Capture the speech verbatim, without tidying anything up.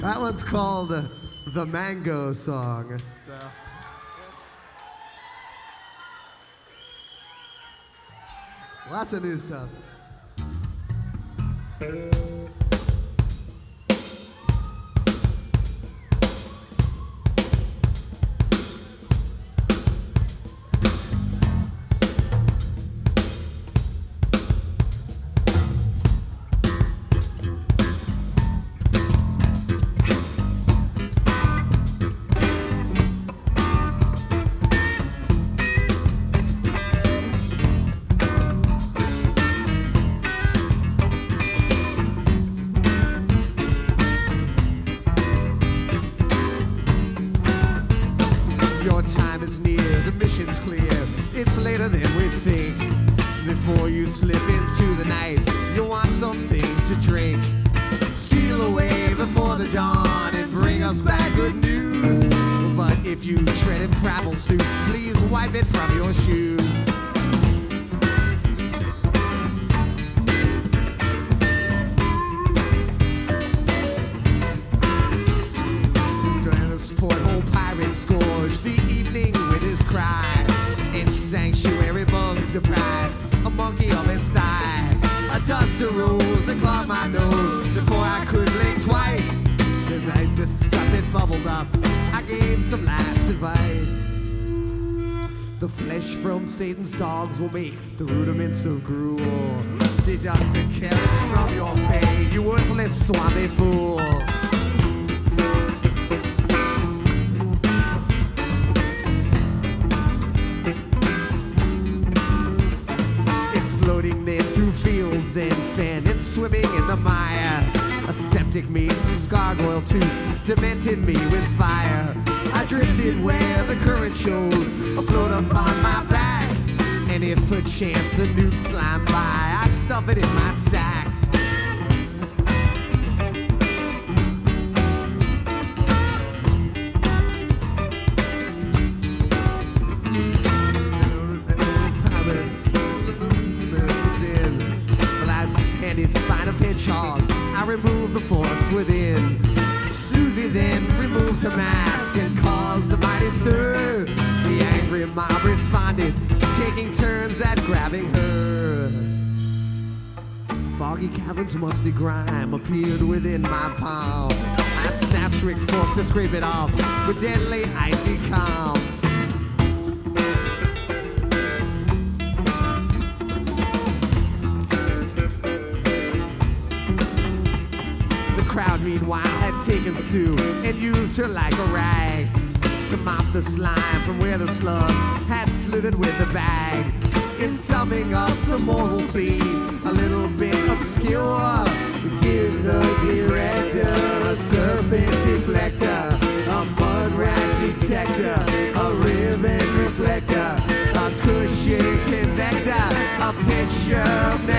That one's called uh, The Mango Song. So. Lots of new stuff. Your time is near, the mission's clear. It's later than we think. Before you slip into the night, you want something to drink. Steal away before the dawn and bring us back good news. But if you tread in travel suit, please wipe it from your shoes. Porthole pirate scourged the evening with his cry. In sanctuary bugs the pride, a monkey of its thigh. A dust arose and clogged my nose before I could blink twice. As I disgusted bubbled up, I gave some last advice. The flesh from Satan's dogs will make the rudiments of gruel. Deduct the carrots from your pay, you worthless swami fool. Exploding then through fields and fen and swimming in the mire. A septic means gargoyle too demented me with fire. I drifted where the current shows, afloat upon my back. And if perchance a nuke slammed by, I'd stuff it in my sack. His spine a pinch hog, I removed the force within. Susie then removed her mask and caused a mighty stir. The angry mob responded, taking turns at grabbing her. Foggy caverns, musty grime appeared within my palm. I snatched Rick's fork to scrape it off with deadly icy calm. Crowd meanwhile had taken Sue and used her like a rag to mop the slime from where the slug had slithered with the bag. In summing up the moral scene, a little bit obscure, give the director a serpent deflector, a mud rat detector, a ribbon reflector, a cushion convector, a picture of